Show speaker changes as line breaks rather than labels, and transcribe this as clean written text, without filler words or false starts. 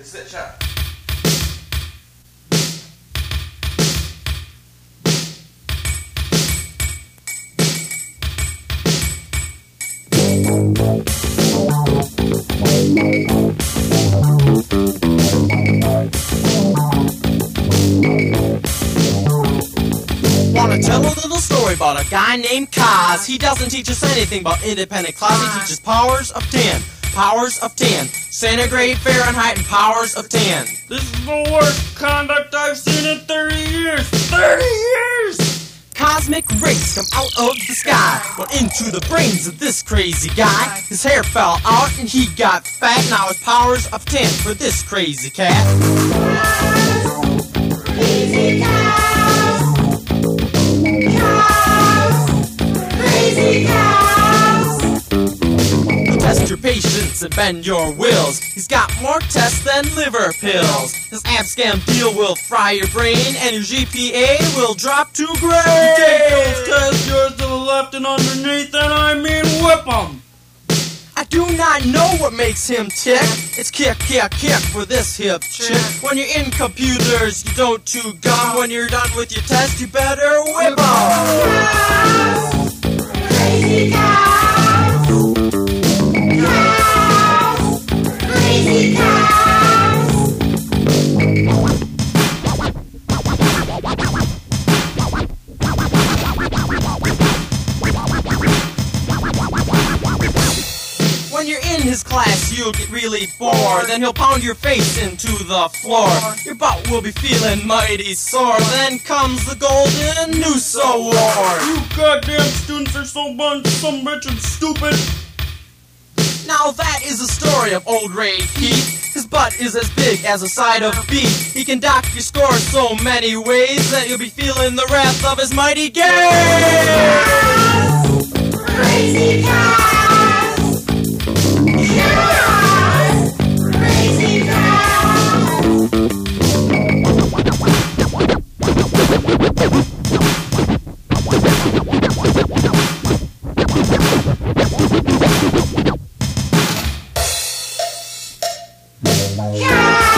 sit, shut up.
Wanna tell a little story about a guy named Kaz. He doesn't teach us anything about independent class. He teaches powers of 10. Powers of 10. Centigrade, Fahrenheit, and powers of 10.
This is the worst conduct I've seen in 30 years! 30 years!
Cosmic rays come out of the sky, went into the brains of this crazy guy. His hair fell out and he got fat. Now his powers of 10 for this crazy cat.
Crazy cows, crazy cows.
Test your patience and bend your wills. He's got more tests than liver pills. His Abscam deal will fry your brain, and your GPA will drop to grade.
Take those tests, yours to the left and underneath, and I mean whip 'em!
I do not know what makes him tick. It's kick, kick, kick for this hip chick. When you're in computers, you don't chew gum. When you're done with your test, you better whip 'em.
Crazy cows, crazy cows.
When you're in his class, you'll get really bored. Then he'll pound your face into the floor. Your butt will be feeling mighty sore. Then comes the Golden Noose Award.
You goddamn students are so some bitch and stupid!
Now that is the story of old Ray Pete. His butt is as big as a side of beef. He can dock your score so many ways that you'll be feeling the wrath of his mighty gaze.
Crazy cows, crazy cows. Cows.